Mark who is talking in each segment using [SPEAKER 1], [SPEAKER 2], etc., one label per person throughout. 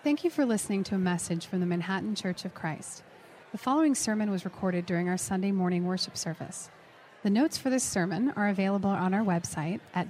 [SPEAKER 1] Thank you for listening to a message from the Manhattan Church of Christ. The following sermon was recorded during our Sunday morning worship service. The notes for this sermon are available on our website at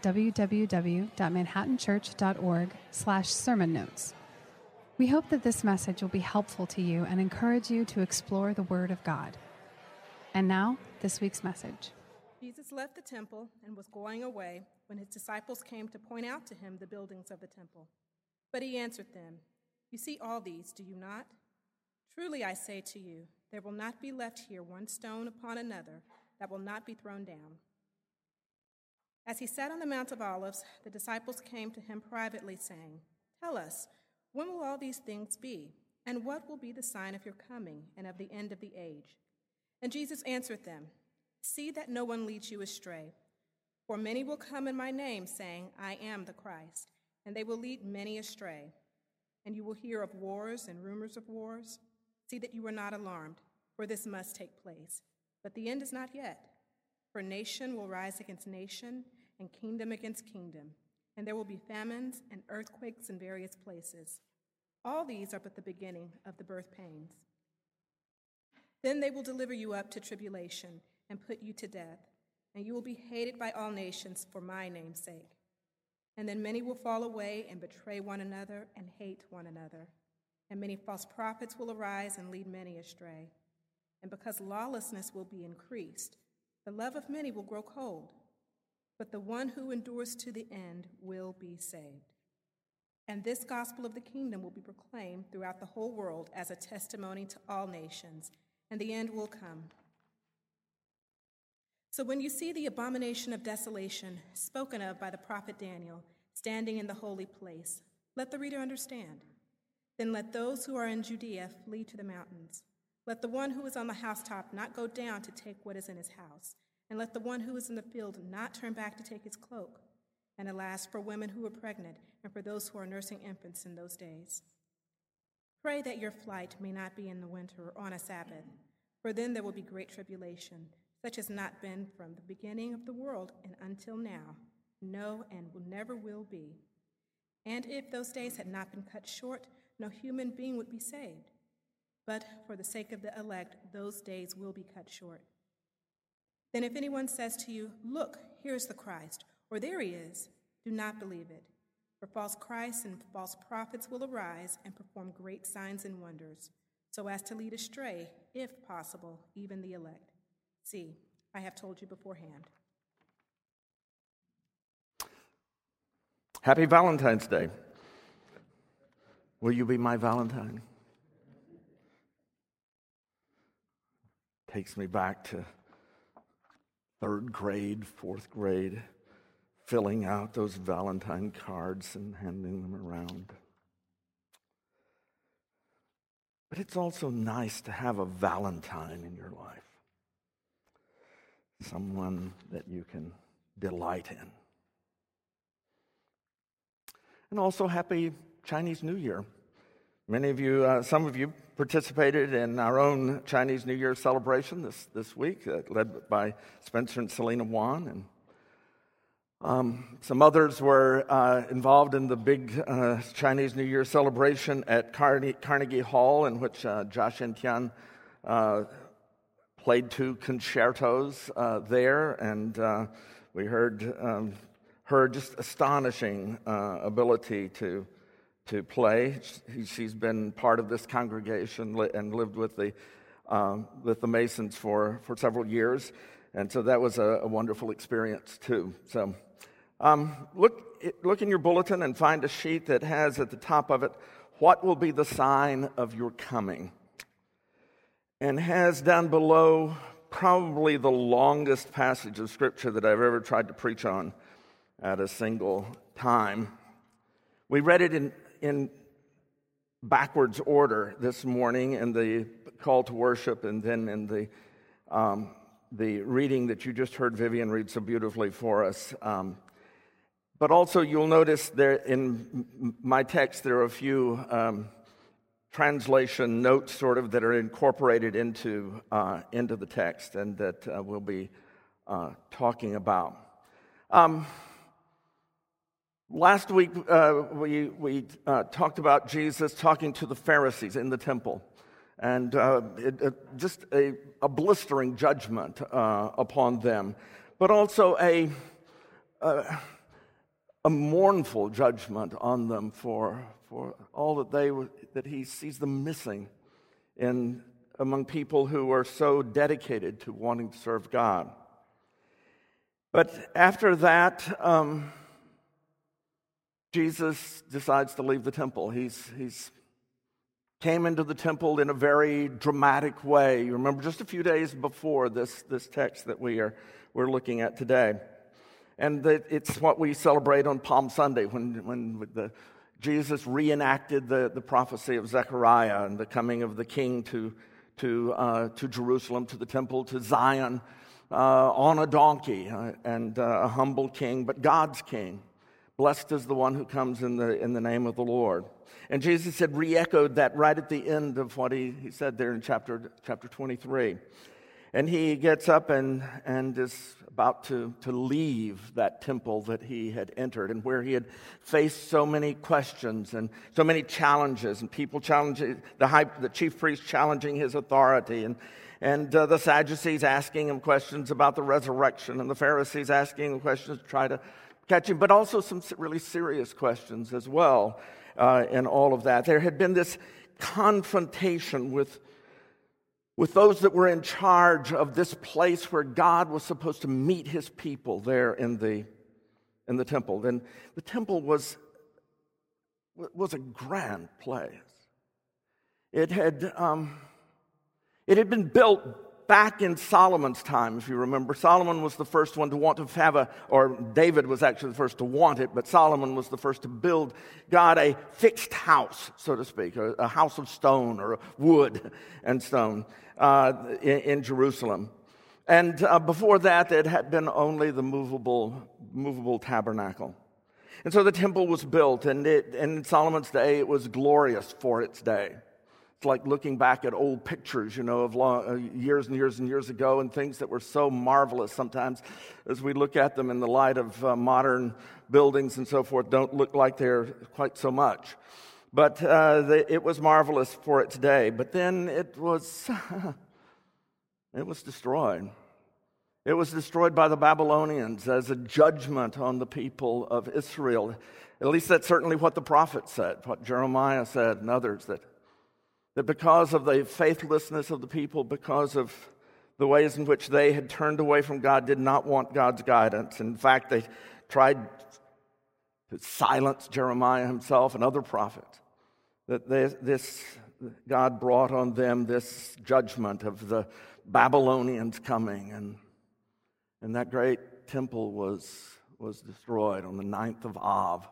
[SPEAKER 1] www.manhattanchurch.org/sermon notes. We hope that this message will be helpful to you and encourage you to explore the Word of God. And now, this week's message.
[SPEAKER 2] Jesus left the temple and was going away when his disciples came to point out to him the buildings of the temple. But he answered them, "You see all these, do you not? Truly I say to you, there will not be left here one stone upon another that will not be thrown down." As he sat on the Mount of Olives, the disciples came to him privately, saying, "Tell us, when will all these things be? And what will be the sign of your coming and of the end of the age?" And Jesus answered them, "See that no one leads you astray. For many will come in my name, saying, 'I am the Christ,' and they will lead many astray. And you will hear of wars and rumors of wars. See that you are not alarmed, for this must take place. But the end is not yet. For nation will rise against nation, and kingdom against kingdom, and there will be famines and earthquakes in various places. All these are but the beginning of the birth pains. Then they will deliver you up to tribulation and put you to death, and you will be hated by all nations for my name's sake. And then many will fall away and betray one another and hate one another. And many false prophets will arise and lead many astray. And because lawlessness will be increased, the love of many will grow cold. But the one who endures to the end will be saved. And this gospel of the kingdom will be proclaimed throughout the whole world as a testimony to all nations, and the end will come. So when you see the abomination of desolation spoken of by the prophet Daniel standing in the holy place, let the reader understand. Then let those who are in Judea flee to the mountains. Let the one who is on the housetop not go down to take what is in his house, and let the one who is in the field not turn back to take his cloak. And alas, for women who are pregnant and for those who are nursing infants in those days. Pray that your flight may not be in the winter or on a Sabbath, for then there will be great tribulation, such has not been from the beginning of the world and until now, no, and never will be. And if those days had not been cut short, no human being would be saved. But for the sake of the elect, those days will be cut short. Then if anyone says to you, "Look, here is the Christ," or "There he is," do not believe it. For false Christs and false prophets will arise and perform great signs and wonders, so as to lead astray, if possible, even the elect. See, I have told you beforehand.
[SPEAKER 3] Happy Valentine's Day. Will you be my Valentine? Takes me back to third grade, fourth grade, filling out those Valentine cards and handing them around. But it's also nice to have a Valentine in your life. Someone that you can delight in. And also happy Chinese New Year. Many of you, some of you participated in our own Chinese New Year celebration this week, led by Spencer and Selena Wan. And some others were involved in the big Chinese New Year celebration at Carnegie Hall, in which Josh and Tian played 2 concertos there, and we heard her just astonishing ability to play. She's been part of this congregation and lived with the Masons for several years, and so that was a wonderful experience too. So look in your bulletin and find a sheet that has at the top of it, "What will be the sign of your coming?" And has down below probably the longest passage of Scripture that I've ever tried to preach on at a single time. We read it in backwards order this morning in the call to worship, and then in the reading that you just heard Vivian read so beautifully for us. But also you'll notice there in my text there are a few translation notes sort of that are incorporated into the text and that we'll be talking about. Last week, we talked about Jesus talking to the Pharisees in the temple, and just a blistering judgment upon them, but also a mournful judgment on them for all that he sees them missing among people who are so dedicated to wanting to serve God. But after that, Jesus decides to leave the temple. He's came into the temple in a very dramatic way. You remember just a few days before this text that we're looking at today. And it's what we celebrate on Palm Sunday when Jesus reenacted the prophecy of Zechariah and the coming of the king to Jerusalem, to the temple, to Zion, on a donkey, and a humble king, but God's king. Blessed is the one who comes in the name of the Lord. And Jesus had re-echoed that right at the end of what he said there in chapter 23. And he gets up and is about to leave that temple that he had entered, and where he had faced so many questions and so many challenges, and people challenging, the chief priest challenging his authority, and the Sadducees asking him questions about the resurrection, and the Pharisees asking him questions to try to catch him, but also some really serious questions as well in all of that. There had been this confrontation with those that were in charge of this place where God was supposed to meet his people there in the temple. And the temple was a grand place. It had been built back in Solomon's time, if you remember. Solomon was the first one to want to have or David was actually the first to want it, but Solomon was the first to build God a fixed house, so to speak, a house of stone or wood and stone in Jerusalem. And before that, it had been only the movable tabernacle. And so the temple was built, and in Solomon's day, it was glorious for its day. It's like looking back at old pictures, of years and years and years ago, and things that were so marvelous sometimes as we look at them in the light of modern buildings and so forth, don't look like they're quite so much. But it was marvelous for its day. But then it was destroyed. It was destroyed by the Babylonians as a judgment on the people of Israel. At least that's certainly what the prophet said, what Jeremiah said and others, that because of the faithlessness of the people, because of the ways in which they had turned away from God, did not want God's guidance. In fact, they tried to silence Jeremiah himself and other prophets. That God brought on them this judgment of the Babylonians coming, and that great temple was destroyed on the 9th of Av,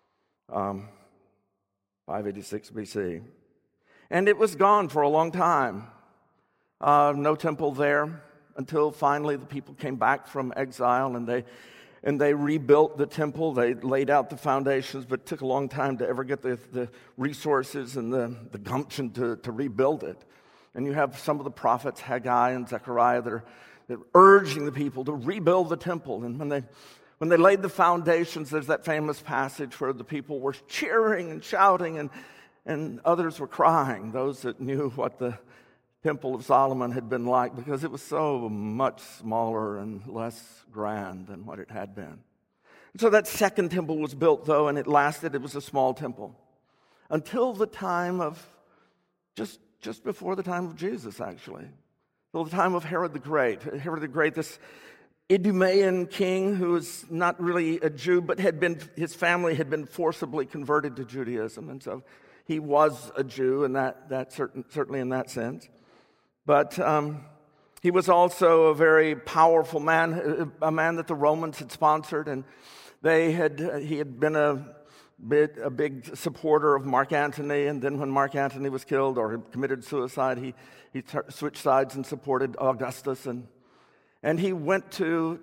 [SPEAKER 3] 586 BC. And it was gone for a long time. No temple there until finally the people came back from exile, and they rebuilt the temple. They laid out the foundations, but it took a long time to ever get the resources and the gumption to rebuild it. And you have some of the prophets, Haggai and Zechariah, that are urging the people to rebuild the temple. And when they laid the foundations, there's that famous passage where the people were cheering and shouting, and others were crying, those that knew what the Temple of Solomon had been like, because it was so much smaller and less grand than what it had been. And so that second temple was built, though, and it was a small temple, until the time of, just before the time of Jesus, actually, till the time of Herod the Great. Herod the Great, this Idumean king who was not really a Jew, but his family had been forcibly converted to Judaism, and so he was a Jew, and that certainly in that sense. But he was also a very powerful man, a man that the Romans had sponsored, and he had been a big supporter of Mark Antony. And then when Mark Antony was killed or committed suicide, he switched sides and supported Augustus, and he went to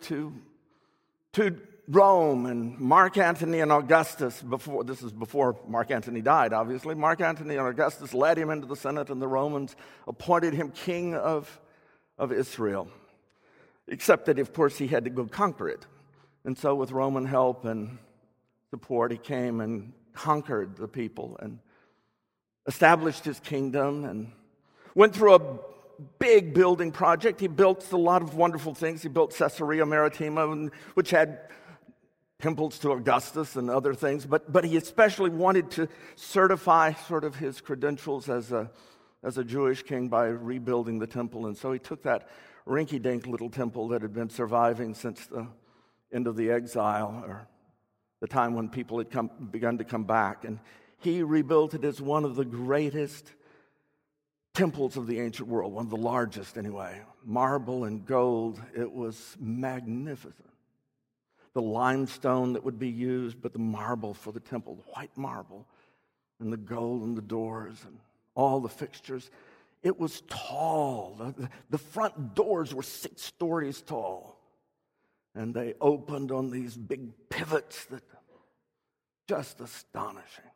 [SPEAKER 3] Rome, and Mark Antony and Augustus, this is before Mark Antony died, obviously. Mark Antony and Augustus led him into the Senate, and the Romans appointed him king of Israel. Except that, of course, he had to go conquer it. And so with Roman help and support, he came and conquered the people and established his kingdom and went through a big building project. He built a lot of wonderful things. He built Caesarea Maritima, which had temples to Augustus and other things, but he especially wanted to certify sort of his credentials as a Jewish king by rebuilding the temple. And so he took that rinky-dink little temple that had been surviving since the end of the exile, or the time when people had begun to come back, and he rebuilt it as one of the greatest temples of the ancient world, one of the largest anyway. Marble and gold, it was magnificent. The limestone that would be used, but the marble for the temple, the white marble, and the gold and the doors and all the fixtures. It was tall. The front doors were 6 stories tall. And they opened on these big pivots that just astonishing.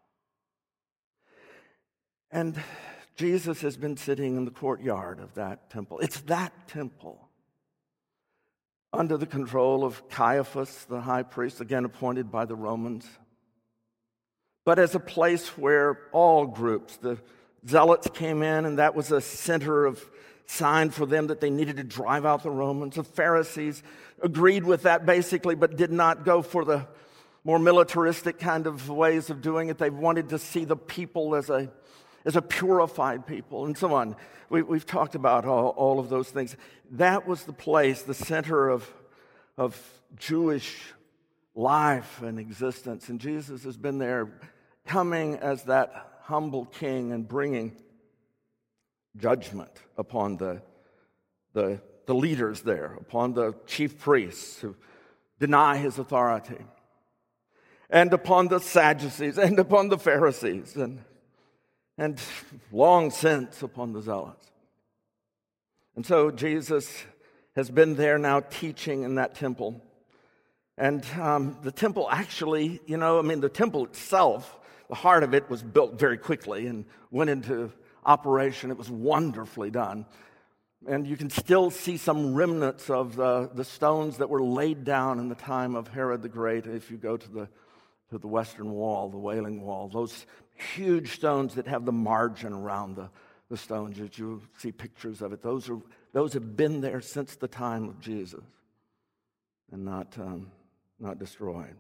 [SPEAKER 3] And Jesus has been sitting in the courtyard of that temple. It's that temple, under the control of Caiaphas, the high priest, again appointed by the Romans, but as a place where all groups, the Zealots came in, and that was a center of sign for them that they needed to drive out the Romans. The Pharisees agreed with that basically, but did not go for the more militaristic kind of ways of doing it. They wanted to see the people as a purified people, and so on. We've talked about all of those things. That was the place, the center of Jewish life and existence. And Jesus has been there, coming as that humble king and bringing judgment upon the leaders there, upon the chief priests who deny his authority, and upon the Sadducees, and upon the Pharisees, and long since upon the Zealots. And so Jesus has been there now teaching in that temple. And the temple actually, the temple itself, the heart of it was built very quickly and went into operation. It was wonderfully done. And you can still see some remnants of the stones that were laid down in the time of Herod the Great. If you go to the Western Wall, the Wailing Wall, those huge stones that have the margin around the stones, that you see pictures of it. Those have been there since the time of Jesus, and not destroyed.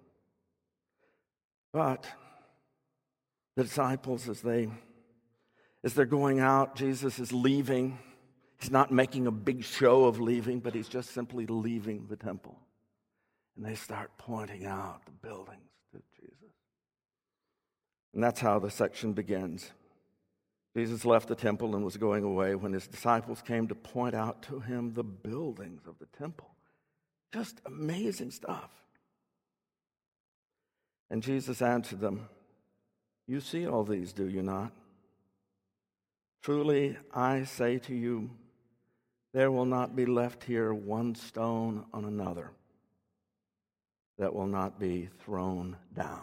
[SPEAKER 3] But the disciples, as they're going out, Jesus is leaving. He's not making a big show of leaving, but he's just simply leaving the temple. And they start pointing out the buildings to Jesus. And that's how the section begins. Jesus left the temple and was going away when his disciples came to point out to him the buildings of the temple. Just amazing stuff. And Jesus answered them, "You see all these, do you not? Truly, I say to you, there will not be left here one stone on another that will not be thrown down."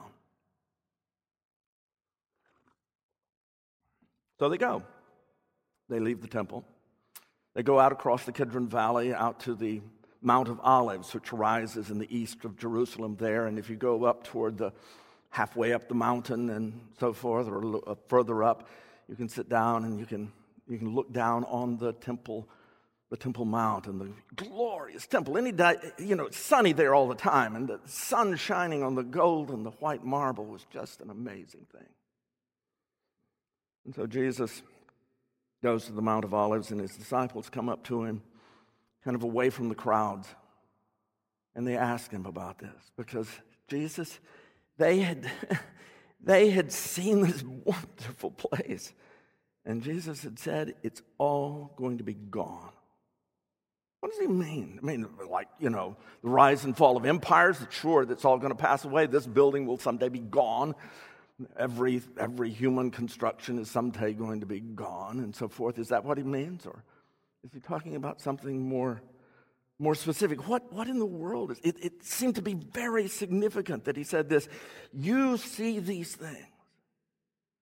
[SPEAKER 3] So they go. They leave the temple. They go out across the Kidron Valley, out to the Mount of Olives, which rises in the east of Jerusalem there. And if you go up toward halfway up the mountain and so forth, or further up, you can sit down and you can look down on the Temple Mount and the glorious temple. Any day, it's sunny there all the time, and the sun shining on the gold and the white marble was just an amazing thing. And so Jesus goes to the Mount of Olives, and his disciples come up to him, kind of away from the crowds, and they ask him about this, because Jesus, they had seen this wonderful place, and Jesus had said, it's all going to be gone. What does he mean? I mean, the rise and fall of empires, sure, that's all going to pass away. This building will someday be gone. Every human construction is someday going to be gone, and so forth. Is that what he means, or is he talking about something more specific? What in the world is it? It seemed to be very significant that he said this. You see these things.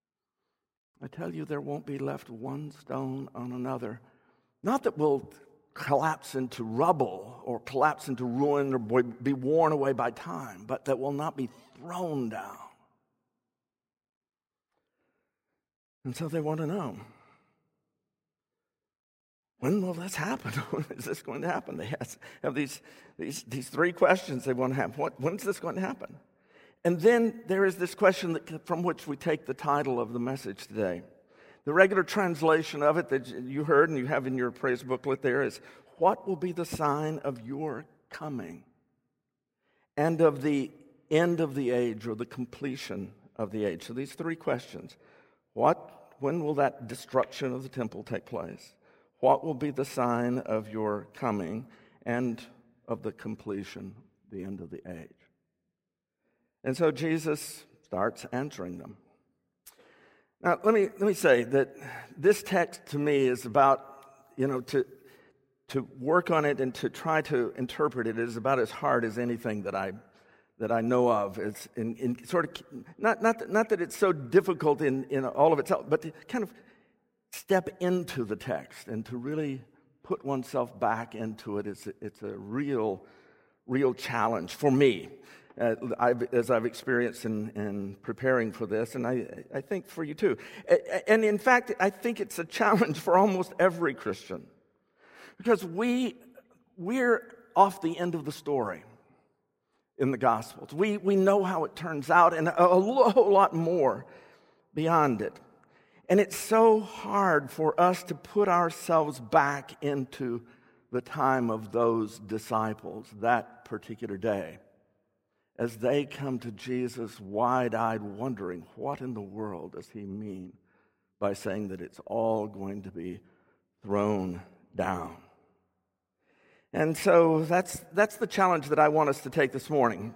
[SPEAKER 3] I tell you, there won't be left one stone on another. Not that we'll collapse into rubble or collapse into ruin or be worn away by time, but that will not be thrown down. And so they want to know, when will this happen? When is this going to happen? They have these three questions they want to have. When is this going to happen? And then there is this question from which we take the title of the message today. The regular translation of it that you heard and you have in your praise booklet there is, what will be the sign of your coming and of the end of the age or the completion of the age? So these three questions. When will that destruction of the temple take place? What will be the sign of your coming and of the completion, the end of the age? And so Jesus starts answering them. Now, let me say that this text to me is about, to work on it and to try to interpret it is about as hard as anything that I know of. It's in sort of not that it's so difficult in all of itself, but to kind of step into the text and to really put oneself back into it. It's a real challenge for me. As I've experienced in preparing for this, and I think for you too. And in fact, I think it's a challenge for almost every Christian. Because we're off the end of the story in the Gospels. We know how it turns out and a whole lot more beyond it. And it's so hard for us to put ourselves back into the time of those disciples that particular day, as they come to Jesus wide-eyed, wondering, what in the world does he mean by saying that it's all going to be thrown down? And so that's the challenge that I want us to take this morning.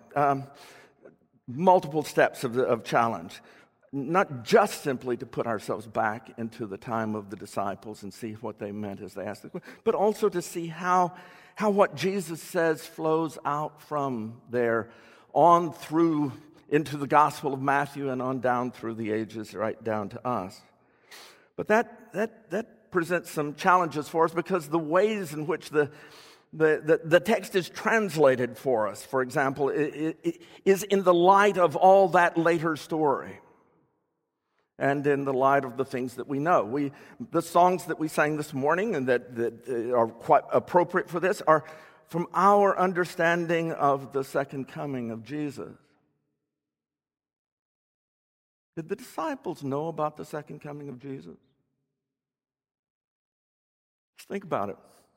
[SPEAKER 3] Multiple steps of challenge. Not just simply to put ourselves back into the time of the disciples and see what they meant as they asked the question, but also to see how what Jesus says flows out from there on through into the Gospel of Matthew and on down through the ages right down to us. But that presents some challenges for us because the ways in which the text is translated for us, for example, it is in the light of all that later story and in the light of the things that we know. The songs that we sang this morning and that are quite appropriate for this are from our understanding of the second coming of Jesus. Did the disciples know about the second coming of Jesus? Just think about it.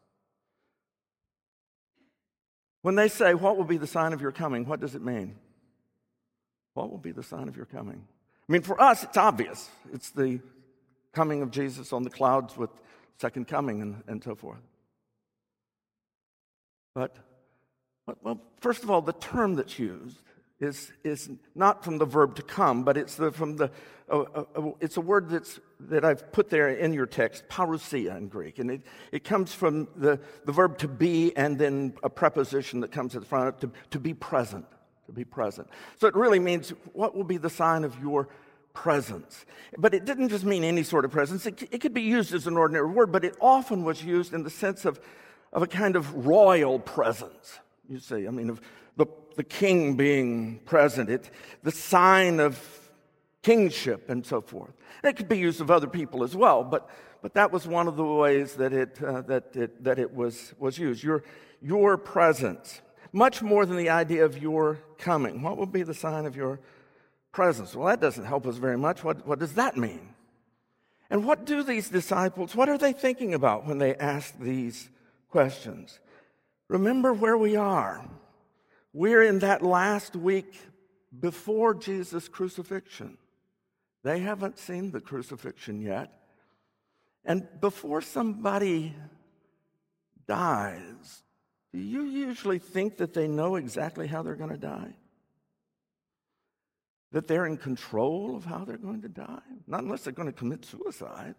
[SPEAKER 3] When they say, what will be the sign of your coming, what does it mean? What will be the sign of your coming? I mean, for us, it's obvious. It's the coming of Jesus on the clouds with second coming and so forth. But, well, first of all, the term that's used is not from the verb to come, but it's it's a word that I've put there in your text, parousia in Greek, and it comes from the verb to be and then a preposition that comes at the front to be present, to be present. So it really means what will be the sign of your presence. But it didn't just mean any sort of presence. It could be used as an ordinary word, but it often was used in the sense of a kind of royal presence. You see, I mean, of the king being present, the sign of kingship and so forth. It could be used of other people as well, but that was one of the ways that it was used. Your presence, much more than the idea of your coming. What will be the sign of your presence? Well, that doesn't help us very much. What does that mean? And what do these disciples, what are they thinking about when they ask these questions? Remember where we are. We're in that last week before Jesus' crucifixion. They haven't seen the crucifixion yet. And before somebody dies, do you usually think that they know exactly how they're going to die? That they're in control of how they're going to die? Not unless they're going to commit suicide.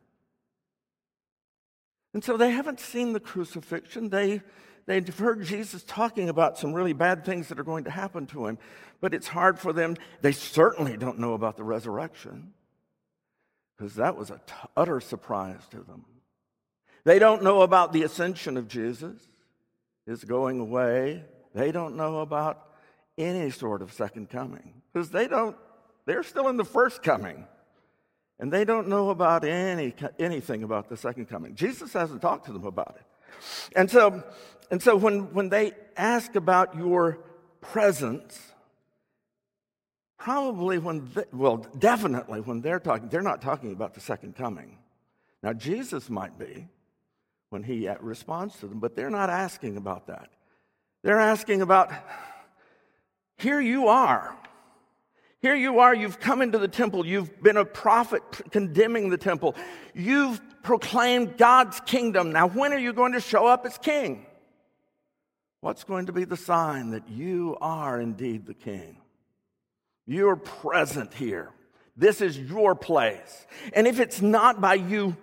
[SPEAKER 3] And so they haven't seen the crucifixion. They've heard Jesus talking about some really bad things that are going to happen to him, but it's hard for them. They certainly don't know about the resurrection because that was an utter surprise to them. They don't know about the ascension of Jesus, his going away. They don't know about any sort of second coming because they're still in the first coming. And they don't know about anything about the second coming. Jesus hasn't talked to them about it. And so when they ask about your presence, probably definitely when they're not talking about the second coming. Now, Jesus might be when he responds to them, but they're not asking about that. They're asking about, here you are. Here you are, you've come into the temple, you've been a prophet condemning the temple. You've proclaimed God's kingdom. Now, when are you going to show up as king? What's going to be the sign that you are indeed the king? You're present here. This is your place. And if it's not by you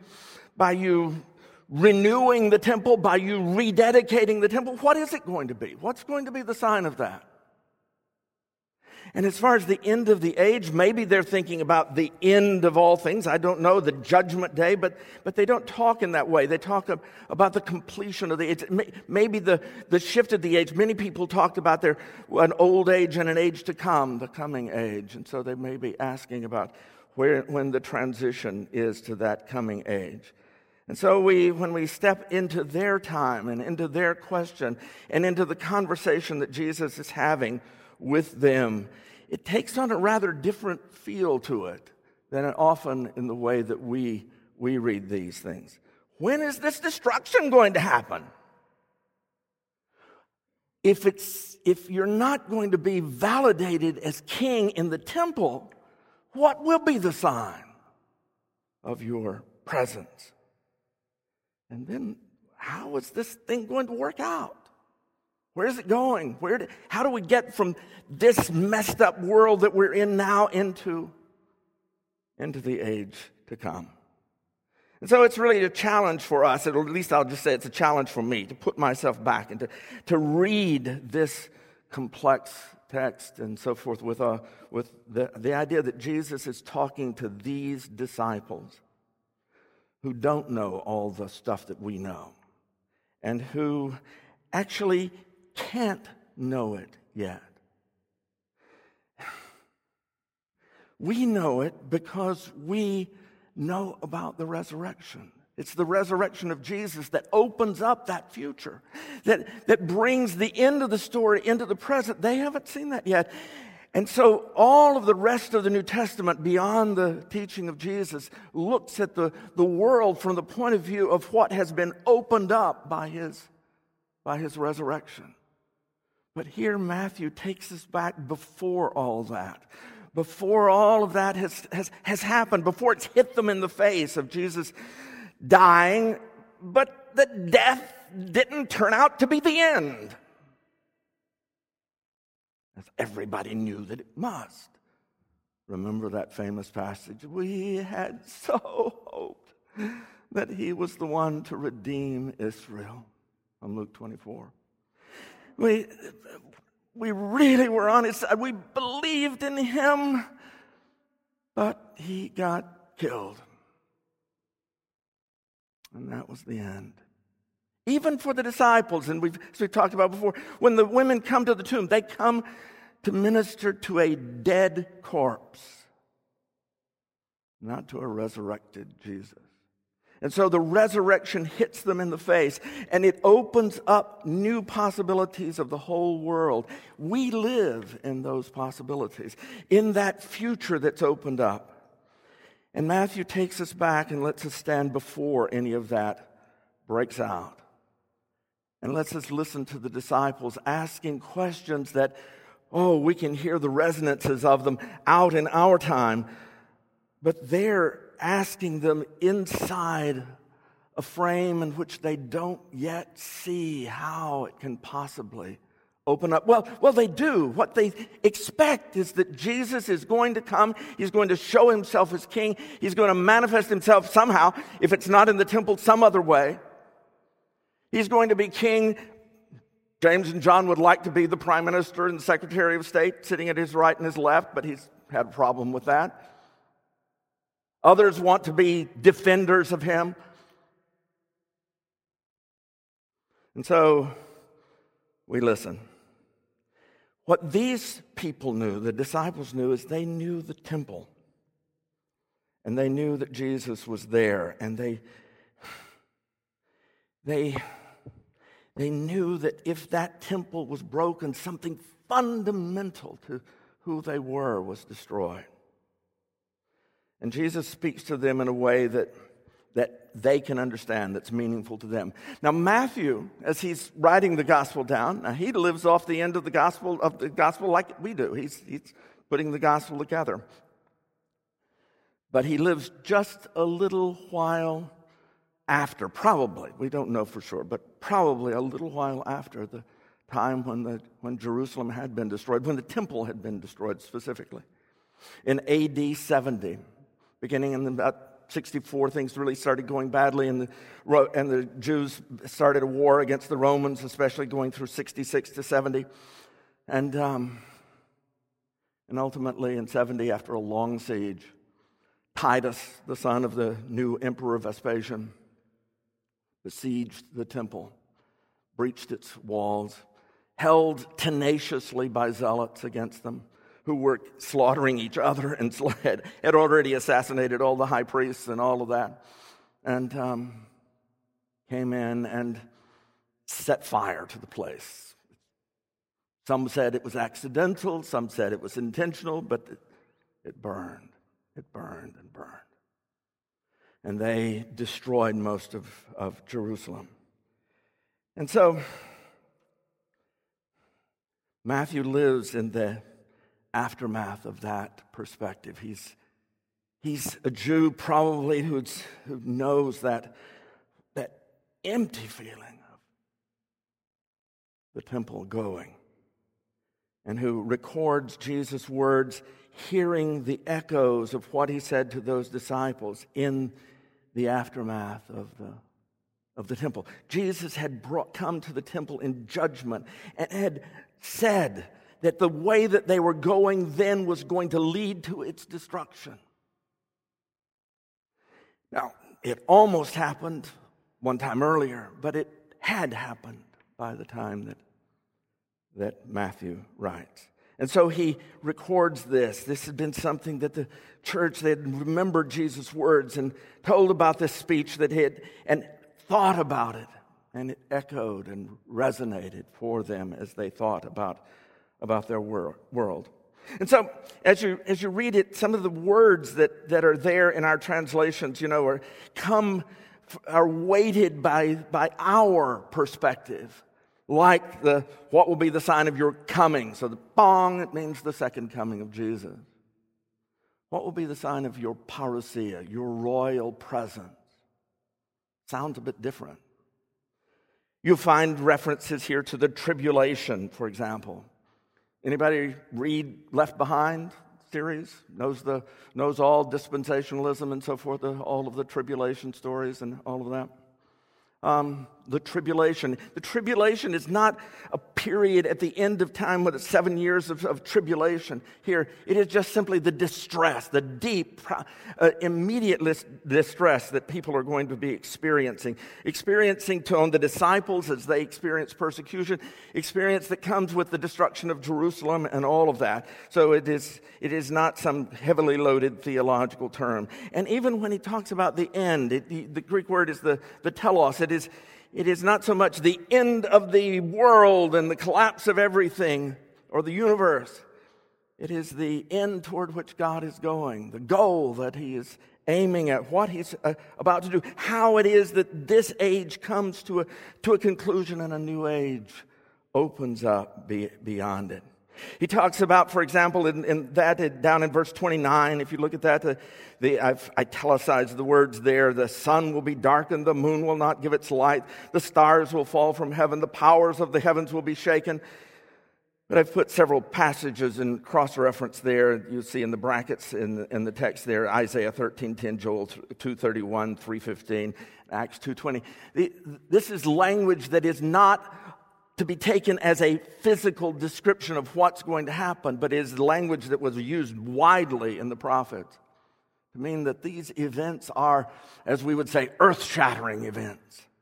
[SPEAKER 3] renewing the temple, by you rededicating the temple, what is it going to be? What's going to be the sign of that? And as far as the end of the age, maybe they're thinking about the end of all things. I don't know, the judgment day, but they don't talk in that way. They talk about the completion of the age. Maybe the shift of the age. Many people talked about an old age and an age to come, the coming age. And so they may be asking about when the transition is to that coming age. And so when we step into their time and into their question and into the conversation that Jesus is having with them, it takes on a rather different feel to it than often in the way that we read these things. When is this destruction going to happen? If you're not going to be validated as king in the temple, what will be the sign of your presence? And then how is this thing going to work out? Where is it going? How do we get from this messed up world that we're in now into the age to come? And so it's really a challenge for us, or at least I'll just say it's a challenge for me to put myself back and to read this complex text and so forth with the idea that Jesus is talking to these disciples who don't know all the stuff that we know and who actually can't know it yet. We know it because we know about the resurrection. It's the resurrection of Jesus that opens up that future, that brings the end of the story into the present. They haven't seen that yet. And so all of the rest of the New Testament, beyond the teaching of Jesus, looks at the world from the point of view of what has been opened up by his resurrection. But here Matthew takes us back before all that. Before all of that has happened, before it's hit them in the face of Jesus dying, but that death didn't turn out to be the end, as everybody knew that it must. Remember that famous passage? We had so hoped that he was the one to redeem Israel, from Luke 24. We really were on his side. We believed in him, but he got killed. And that was the end. Even for the disciples, and as we've talked about before, when the women come to the tomb, they come to minister to a dead corpse, not to a resurrected Jesus. And so the resurrection hits them in the face, and it opens up new possibilities of the whole world. We live in those possibilities, in that future that's opened up. And Matthew takes us back and lets us stand before any of that breaks out. And lets us listen to the disciples asking questions that, we can hear the resonances of them out in our time. But they're asking them inside a frame in which they don't yet see how it can possibly open up. Well, they do. What they expect is that Jesus is going to come. He's going to show himself as king. He's going to manifest himself somehow, if it's not in the temple, some other way. He's going to be king. James and John would like to be the prime minister and the secretary of state sitting at his right and his left, but he's had a problem with that. Others want to be defenders of him. And so we listen. What these people knew, the disciples knew, is they knew the temple. And they knew that Jesus was there. And they knew that if that temple was broken, something fundamental to who they were was destroyed. And Jesus speaks to them in a way that they can understand, that's meaningful to them. Now Matthew, as he's writing the gospel down, now he lives off the end of the gospel like we do. He's putting the gospel together. But he lives just a little while after, probably, we don't know for sure, but probably a little while after the time when Jerusalem had been destroyed, when the temple had been destroyed specifically. In AD 70, beginning in about 64, things really started going badly, and the Jews started a war against the Romans, especially going through 66 to 70. And ultimately in 70, after a long siege, Titus, the son of the new emperor Vespasian, besieged the temple, breached its walls, held tenaciously by zealots against them, who were slaughtering each other and had already assassinated all the high priests and all of that, and came in and set fire to the place. Some said it was accidental, some said it was intentional, but it burned. It burned and burned. And they destroyed most of Jerusalem. And so Matthew lives in the aftermath of that perspective. He's a Jew probably who knows that empty feeling of the temple going, and who records Jesus' words, hearing the echoes of what he said to those disciples in the aftermath of the temple. Jesus had come to the temple in judgment and had said that the way that they were going then was going to lead to its destruction. Now, it almost happened one time earlier, but it had happened by the time that Matthew writes. And so he records this. This had been something that the church, they had remembered Jesus' words and told about this speech that he had, and thought about it. And it echoed and resonated for them as they thought about their world. And so, as you read it, some of the words that are there in our translations, are weighted by our perspective, like what will be the sign of your coming. So the bong, it means the second coming of Jesus. What will be the sign of your parousia, your royal presence? Sounds a bit different. You'll find references here to the tribulation, for example. Anybody read Left Behind series? Knows all dispensationalism and so forth, all of the tribulation stories and all of that? The tribulation. The tribulation is not a period at the end of time with 7 years of tribulation. Here, it is just simply the distress, the deep, immediate distress that people are going to be experiencing on the disciples as they experience persecution, experience that comes with the destruction of Jerusalem and all of that. So it is not some heavily loaded theological term. And even when he talks about the end, the Greek word is the telos. It is not so much the end of the world and the collapse of everything or the universe. It is the end toward which God is going, the goal that he is aiming at, what he's about to do, how it is that this age comes to a conclusion and a new age opens up beyond it. He talks about, for example, in that down in verse 29, if you look at that, I've italicized the words there. The sun will be darkened, the moon will not give its light, the stars will fall from heaven, the powers of the heavens will be shaken. But I've put several passages in cross-reference there. You'll see in the brackets in the text there, Isaiah 13:10, Joel 2:31, 3:15, Acts 2:20. This is language that is not to be taken as a physical description of what's going to happen, but is language that was used widely in the prophets to mean that these events are, as we would say, earth-shattering events.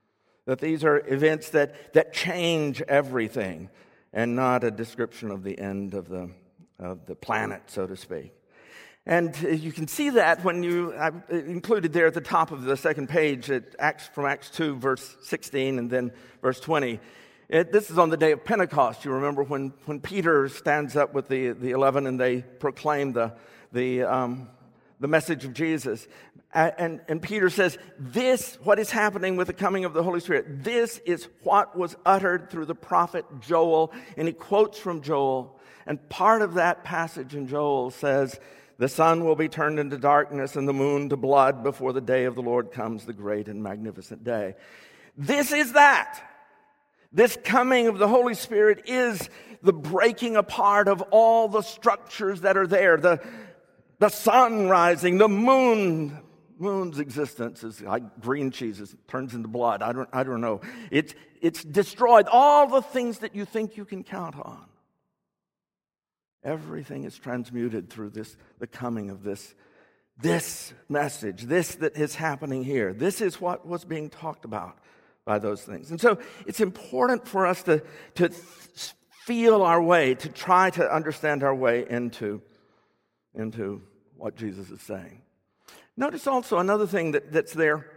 [SPEAKER 3] that these are events that change everything and not a description of the end of the planet, so to speak. And you can see that when I've included there at the top of the second page from Acts 2, verse 16, and then verse 20. This is on the day of Pentecost. You remember when Peter stands up with the 11 and they proclaim the message of Jesus. And Peter says, what is happening with the coming of the Holy Spirit, this is what was uttered through the prophet Joel. And he quotes from Joel. And part of that passage in Joel says, the sun will be turned into darkness and the moon to blood before the day of the Lord comes, the great and magnificent day. This is that. This coming of the Holy Spirit is the breaking apart of all the structures that are there. The sun rising, the moon's existence is like green cheese. It turns into blood. I don't know. It's destroyed. All the things that you think you can count on. Everything is transmuted through the coming of this message, this that is happening here. This is what was being talked about by those things. And so it's important for us to feel our way, to try to understand our way into what Jesus is saying. Notice also another thing that's there.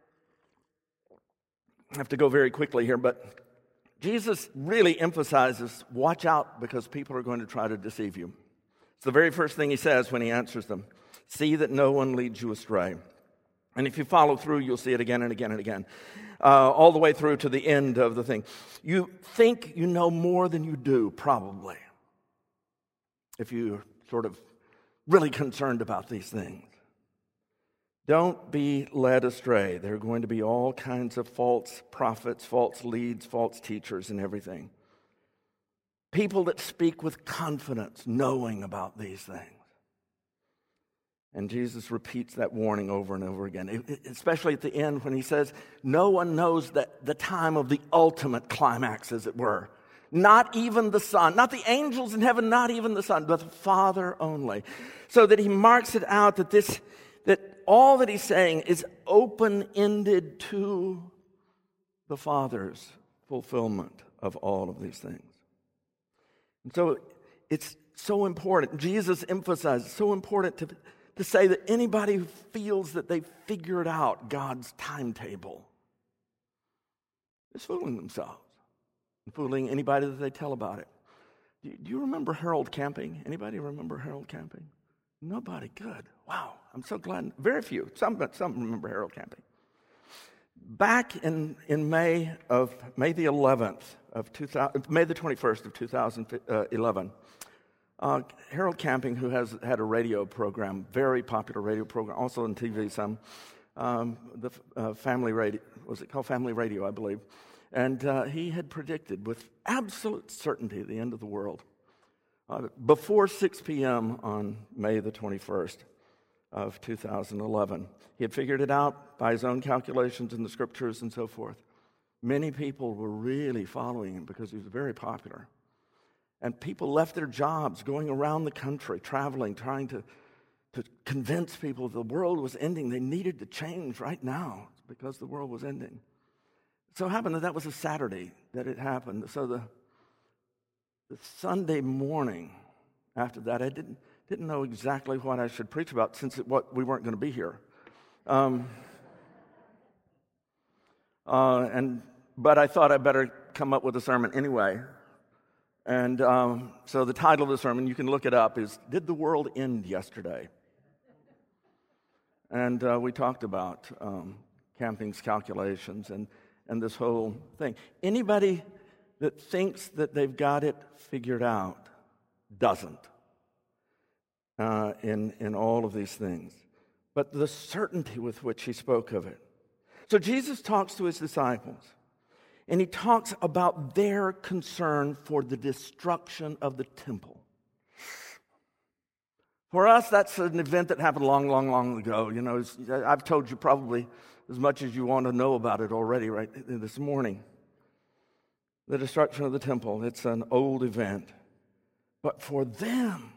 [SPEAKER 3] I have to go very quickly here, but Jesus really emphasizes, watch out because people are going to try to deceive you. It's the very first thing he says when he answers them. See that no one leads you astray. And if you follow through, you'll see it again and again and again, all the way through to the end of the thing. You think you know more than you do, probably, if you're sort of really concerned about these things. Don't be led astray. There are going to be all kinds of false prophets, false leads, false teachers, and everything. People that speak with confidence, knowing about these things. And Jesus repeats that warning over and over again, especially at the end when he says, no one knows the time of the ultimate climax, as it were. Not even the Son, not the angels in heaven, not even the Son, but the Father only. So that he marks it out that all that he's saying is open-ended to the Father's fulfillment of all of these things. And so it's so important. Jesus emphasizes, so important to say that anybody who feels that they've figured out God's timetable is fooling themselves and fooling anybody that they tell about it. Do you remember Harold Camping? Anybody remember Harold Camping? Nobody. Good. Wow. I'm so glad. Very few. Some remember Harold Camping. Back in May the 11th of 2000, May the 21st of 2011, Harold Camping, who has had a radio program, very popular radio program, also on TV some, the Family Radio, was it called Family Radio, I believe, and he had predicted with absolute certainty the end of the world before 6 p.m. on May the 21st of 2011. He had figured it out by his own calculations in the scriptures and so forth. Many people were really following him because he was very popular. And people left their jobs going around the country, traveling, trying to convince people the world was ending. They needed to change right now because the world was ending. It so happened that was a Saturday that it happened. So the Sunday morning after that, I didn't know exactly what I should preach about since we weren't going to be here. But I thought I'd better come up with a sermon anyway. And so the title of the sermon, you can look it up, is Did the World End Yesterday? And we talked about Camping's calculations and this whole thing. Anybody that thinks that they've got it figured out doesn't in all of these things. But the certainty with which he spoke of it. So Jesus talks to his disciples. And he talks about their concern for the destruction of the temple. For us, that's an event that happened long, long, long ago. You know, I've told you probably as much as you want to know about it already right this morning. The destruction of the temple, it's an old event. But for them,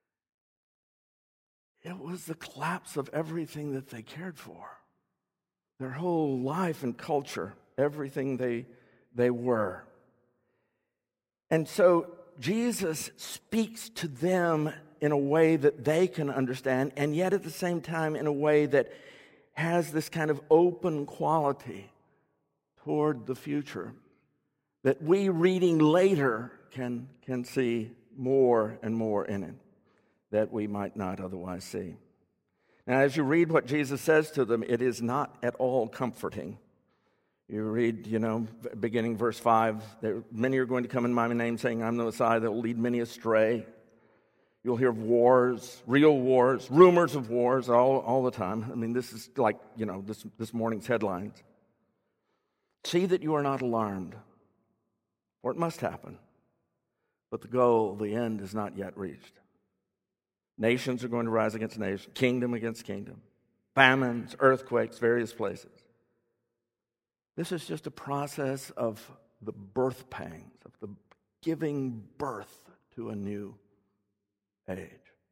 [SPEAKER 3] it was the collapse of everything that they cared for. their whole life and culture, everything they were. And so Jesus speaks to them in a way that they can understand, and yet at the same time in a way that has this kind of open quality toward the future that we, reading later, can see more and more in it that we might not otherwise see. Now, as you read what Jesus says to them, it is not at all comforting. You read, beginning verse 5, many are going to come in my name saying, I'm the Messiah, that will lead many astray. You'll hear of wars, real wars, rumors of wars all the time. I mean, this is like, this morning's headlines. See that you are not alarmed, for it must happen. But the goal, the end, is not yet reached. Nations are going to rise against nations, kingdom against kingdom, famines, earthquakes, various places. This is just a process of the birth pangs, of the giving birth to a new age.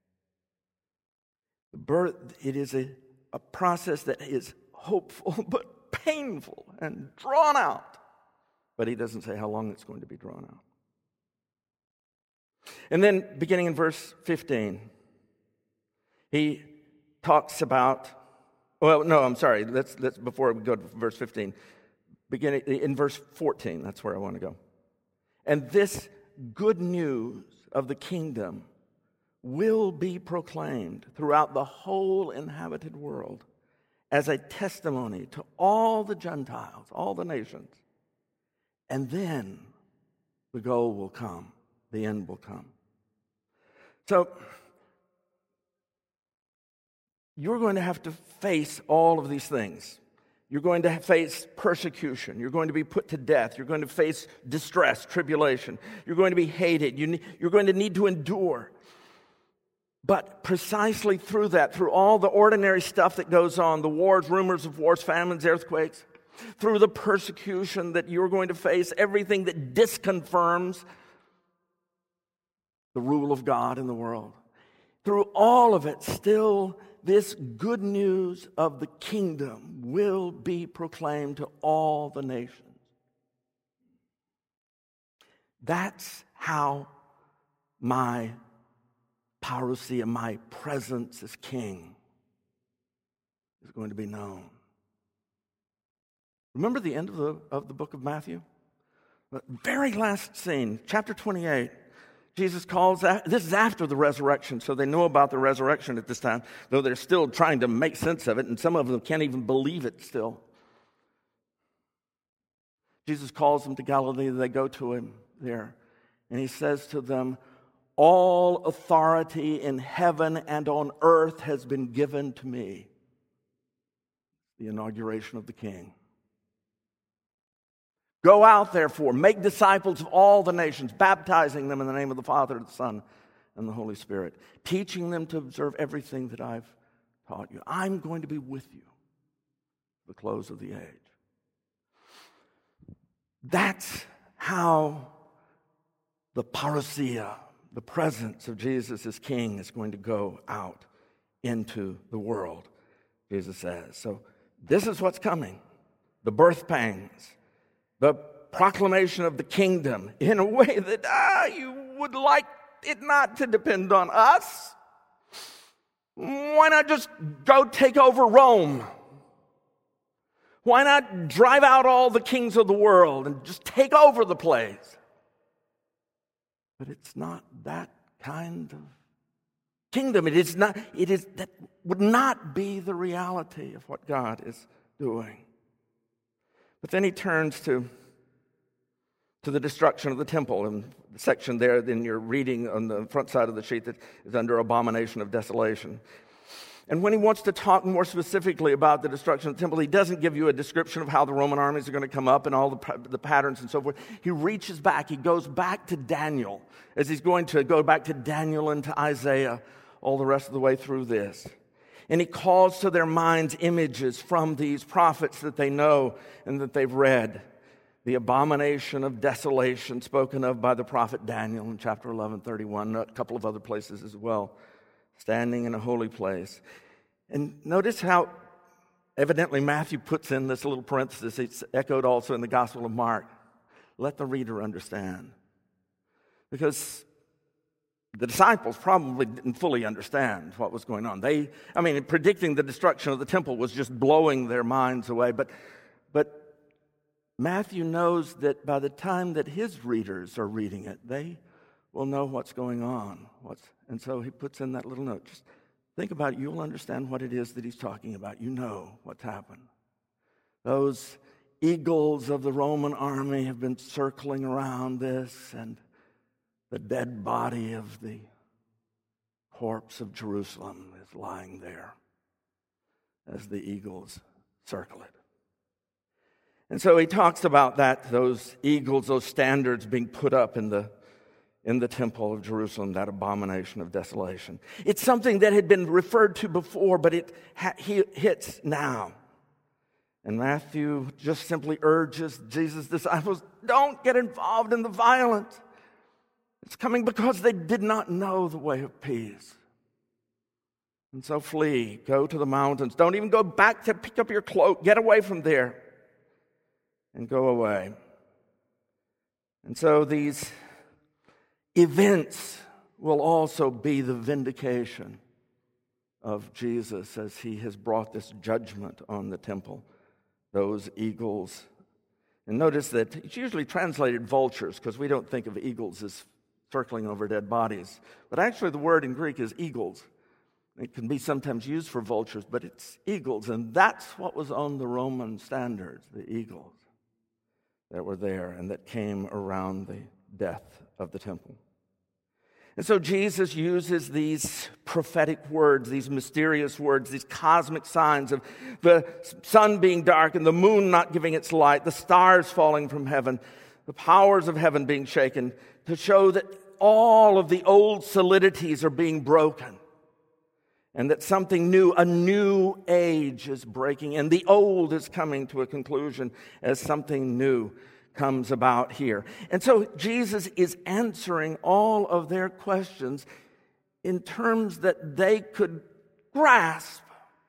[SPEAKER 3] It is a process that is hopeful but painful and drawn out. But he doesn't say how long it's going to be drawn out. And then beginning in verse 15, he talks about, that's before we go to verse 15. Beginning in verse 14, that's where I want to go. And this good news of the kingdom will be proclaimed throughout the whole inhabited world as a testimony to all the Gentiles, all the nations. And then the goal will come, the end will come. So, you're going to have to face all of these things. You're going to face persecution. You're going to be put to death. You're going to face distress, tribulation. You're going to be hated. You're going to need to endure. But precisely through that, through all the ordinary stuff that goes on, the wars, rumors of wars, famines, earthquakes, through the persecution that you're going to face, everything that disconfirms the rule of God in the world, through all of it, still this good news of the kingdom will be proclaimed to all the nations. That's how my parousia, my presence as king, is going to be known. Remember the end of the book of Matthew? The very last scene, chapter 28. Jesus calls, this is after the resurrection, so they know about the resurrection at this time, though they're still trying to make sense of it, and some of them can't even believe it still. Jesus calls them to Galilee, they go to him there, and he says to them, all authority in heaven and on earth has been given to me. The inauguration of the king. Go out, therefore, make disciples of all the nations, baptizing them in the name of the Father, the Son, and the Holy Spirit, teaching them to observe everything that I've taught you. I'm going to be with you at the close of the age. That's how the parousia, the presence of Jesus as King, is going to go out into the world, Jesus says. So this is what's coming. The birth pangs. The proclamation of the kingdom in a way that you would like it not to depend on us. Why not just go take over Rome? Why not drive out all the kings of the world and just take over the place? But it's not that kind of kingdom. That would not be the reality of what God is doing. But then he turns to the destruction of the temple, and the section there in your reading on the front side of the sheet that is under abomination of desolation. And when he wants to talk more specifically about the destruction of the temple, he doesn't give you a description of how the Roman armies are going to come up and all the patterns and so forth. He reaches back. He goes back to Daniel, as he's going to go back to Daniel and to Isaiah all the rest of the way through this. And he calls to their minds images from these prophets that they know and that they've read. The abomination of desolation spoken of by the prophet Daniel in chapter 11:31, a couple of other places as well, standing in a holy place. And notice how evidently Matthew puts in this little parenthesis. It's echoed also in the Gospel of Mark. Let the reader understand. Because the disciples probably didn't fully understand what was going on. Predicting the destruction of the temple was just blowing their minds away. But Matthew knows that by the time that his readers are reading it, they will know what's going on. And so he puts in that little note. Just think about it. You'll understand what it is that he's talking about. You know what's happened. Those eagles of the Roman army have been circling around this, and the dead body of the corpse of Jerusalem is lying there as the eagles circle it. And so he talks about that, those eagles, those standards being put up in the temple of Jerusalem, that abomination of desolation. It's something that had been referred to before, but it hits now. And Matthew just simply urges Jesus' disciples, don't get involved in the violence. It's coming because they did not know the way of peace. And so flee, go to the mountains. Don't even go back to pick up your cloak. Get away from there and go away. And so these events will also be the vindication of Jesus as he has brought this judgment on the temple, those eagles. And notice that it's usually translated vultures because we don't think of eagles as circling over dead bodies. But actually the word in Greek is eagles. It can be sometimes used for vultures, but it's eagles. And that's what was on the Roman standards, the eagles that were there and that came around the death of the temple. And so Jesus uses these prophetic words, these mysterious words, these cosmic signs of the sun being dark and the moon not giving its light, the stars falling from heaven, the powers of heaven being shaken, to show that all of the old solidities are being broken and that something new, a new age is breaking, and the old is coming to a conclusion as something new comes about here. And so Jesus is answering all of their questions in terms that they could grasp,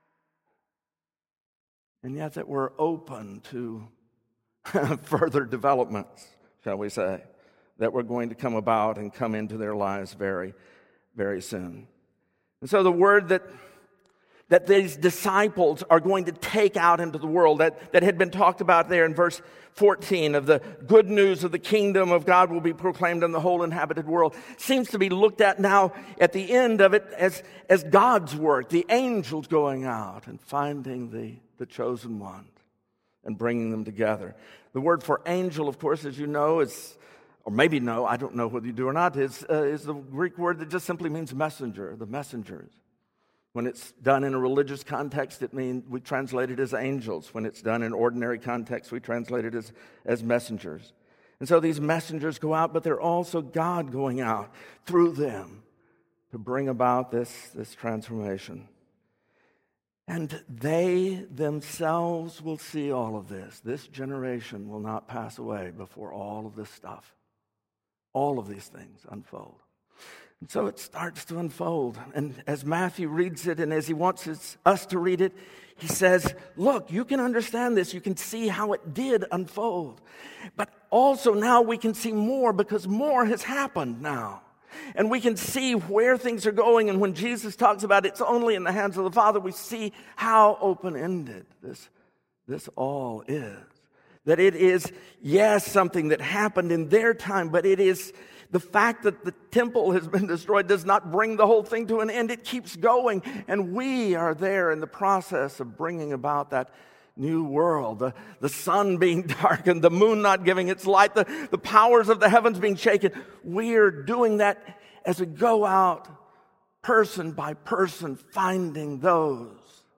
[SPEAKER 3] and yet that were open to further developments, shall we say, that were going to come about and come into their lives very, very soon. And so the word that these disciples are going to take out into the world that had been talked about there in verse 14 of the good news of the kingdom of God will be proclaimed in the whole inhabited world seems to be looked at now at the end of it as God's work, the angels going out and finding the chosen ones and bringing them together. The word for angel, of course, as you know, or maybe no, I don't know whether you do or not, is the Greek word that just simply means messenger, the messengers. When it's done in a religious context, it means we translate it as angels. When it's done in ordinary context, we translate it as messengers. And so these messengers go out, but they're also God going out through them to bring about this transformation. And they themselves will see all of this. This generation will not pass away before all of this stuff, all of these things unfold. And so it starts to unfold. And as Matthew reads it and as he wants us to read it, he says, look, you can understand this. You can see how it did unfold. But also now we can see more because more has happened now. And we can see where things are going. And when Jesus talks about it's only in the hands of the Father, we see how open-ended this all is. That it is, yes, something that happened in their time, but it is the fact that the temple has been destroyed does not bring the whole thing to an end. It keeps going, and we are there in the process of bringing about that new world. The sun being darkened, the moon not giving its light, the powers of the heavens being shaken. We're doing that as we go out person by person, finding those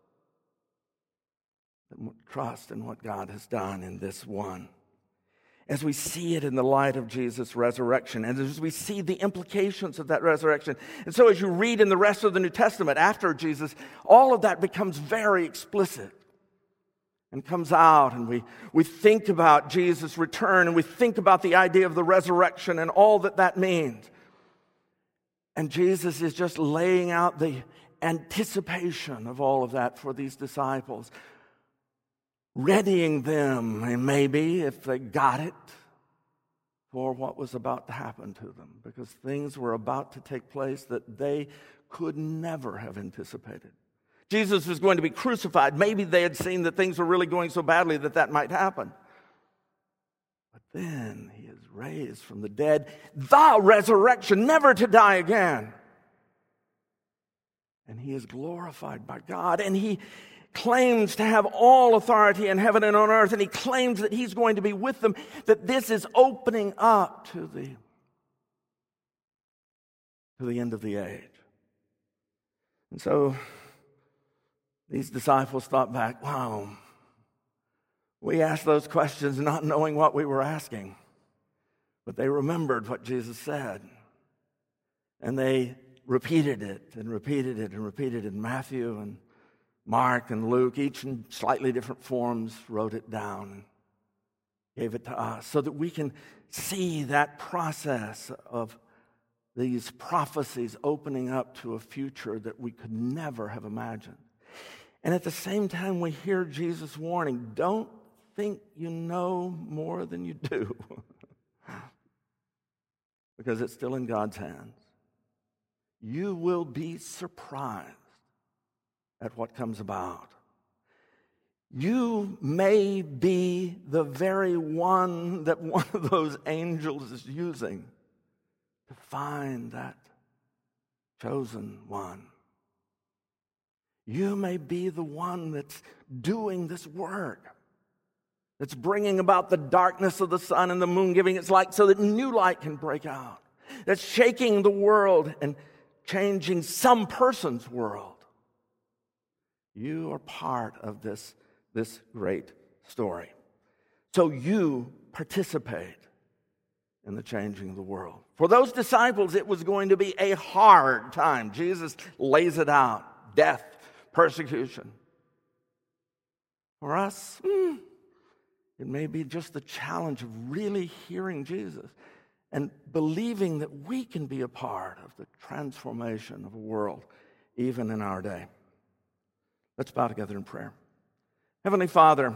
[SPEAKER 3] that trust in what God has done in this one. As we see it in the light of Jesus' resurrection, and as we see the implications of that resurrection. And so as you read in the rest of the New Testament after Jesus, all of that becomes very explicit and comes out, and we think about Jesus' return, and we think about the idea of the resurrection and all that means. And Jesus is just laying out the anticipation of all of that for these disciples. readying them, and maybe if they got it, for what was about to happen to them, because things were about to take place that they could never have anticipated. Jesus was going to be crucified. Maybe they had seen that things were really going so badly that that might happen. But then he is raised from the dead, the resurrection, never to die again. And he is glorified by God, and he claims to have all authority in heaven and on earth, and he claims that he's going to be with them, that this is opening up to the end of the age. And so these disciples thought back, wow, we asked those questions not knowing what we were asking, but they remembered what Jesus said, and they repeated it and repeated it and repeated it. Matthew and Mark and Luke, each in slightly different forms, wrote it down and gave it to us so that we can see that process of these prophecies opening up to a future that we could never have imagined. And at the same time, we hear Jesus' warning, don't think you know more than you do, because it's still in God's hands. You will be surprised at what comes about. You may be the very one that one of those angels is using to find that chosen one. You may be the one that's doing this work, that's bringing about the darkness of the sun and the moon, giving its light so that new light can break out, that's shaking the world and changing some person's world. You are part of this great story. So you participate in the changing of the world. For those disciples, it was going to be a hard time. Jesus lays it out. Death, persecution. For us, it may be just the challenge of really hearing Jesus and believing that we can be a part of the transformation of a world, even in our day. Let's bow together in prayer. Heavenly Father,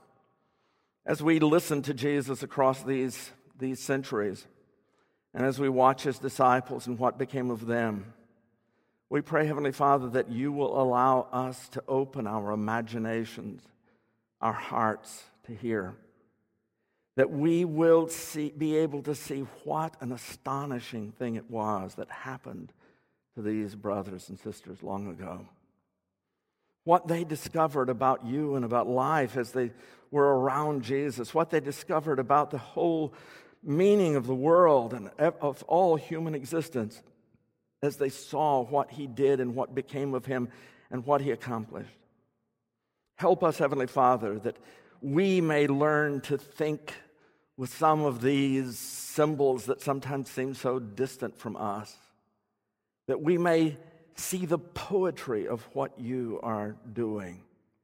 [SPEAKER 3] as we listen to Jesus across these centuries, and as we watch his disciples and what became of them, we pray, Heavenly Father, that you will allow us to open our imaginations, our hearts to hear, that we will be able to see what an astonishing thing it was that happened to these brothers and sisters long ago. What they discovered about you and about life as they were around Jesus, what they discovered about the whole meaning of the world and of all human existence as they saw what he did and what became of him and what he accomplished. Help us, Heavenly Father, that we may learn to think with some of these symbols that sometimes seem so distant from us, that we may see the poetry of what you are doing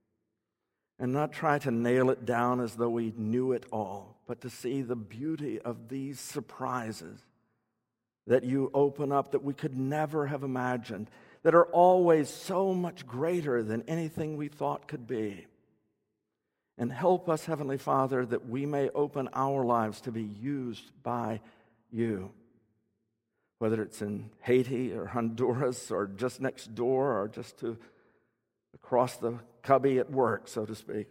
[SPEAKER 3] and not try to nail it down as though we knew it all, but to see the beauty of these surprises that you open up that we could never have imagined, that are always so much greater than anything we thought could be. And help us, Heavenly Father, that we may open our lives to be used by you. Whether it's in Haiti or Honduras or just next door or just across the cubby at work, so to speak.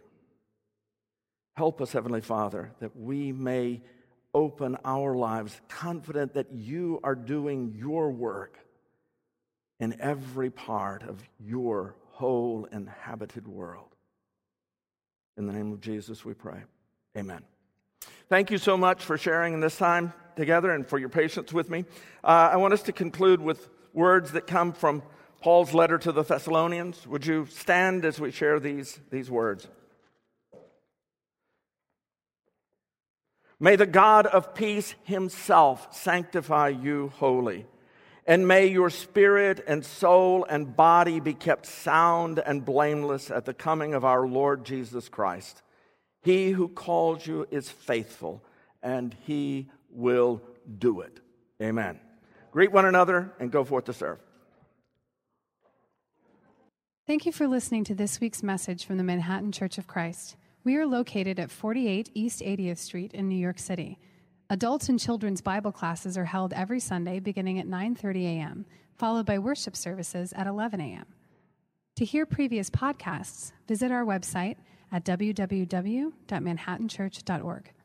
[SPEAKER 3] Help us, Heavenly Father, that we may open our lives confident that you are doing your work in every part of your whole inhabited world. In the name of Jesus we pray. Amen. Thank you so much for sharing this time together and for your patience with me. I want us to conclude with words that come from Paul's letter to the Thessalonians. Would you stand as we share these words? May the God of peace himself sanctify you wholly, and may your spirit and soul and body be kept sound and blameless at the coming of our Lord Jesus Christ. He who calls you is faithful, and he will do it. Amen. Greet one another and go forth to serve.
[SPEAKER 1] Thank you for listening to this week's message from the Manhattan Church of Christ. We are located at 48 East 80th Street in New York City. Adults and children's Bible classes are held every Sunday beginning at 9:30 a.m., followed by worship services at 11 a.m. To hear previous podcasts, visit our website at www.manhattanchurch.org.